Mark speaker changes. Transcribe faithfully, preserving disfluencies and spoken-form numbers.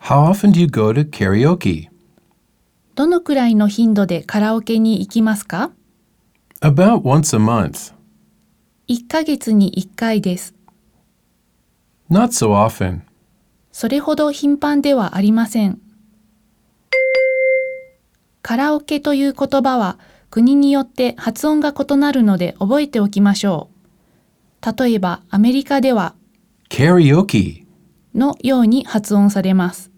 Speaker 1: How often do you go to karaoke?
Speaker 2: どのくらいの頻度でカラオケに行きますか？
Speaker 1: About once a month.
Speaker 2: いっかげつにいっかいです。
Speaker 1: Not so often.
Speaker 2: それほど頻繁ではありません。カラオケという言葉は国によって発音が異なるので覚えておきましょう。例えばアメリカでは
Speaker 1: Karaoke.
Speaker 2: のように発音されます。